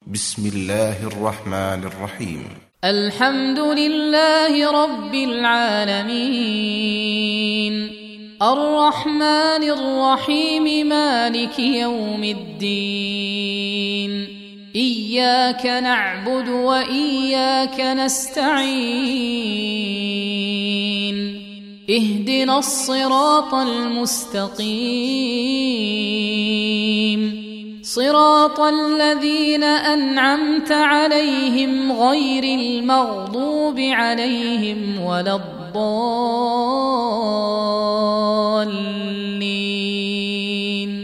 بسم الله الرحمن الرحيم. الحمد لله رب العالمين، الرحمن الرحيم، مالك يوم الدين، إياك نعبد وإياك نستعين، اهدنا الصراط المستقيم، صراط الذين أنعمت عليهم غير المغضوب عليهم ولا الضالين.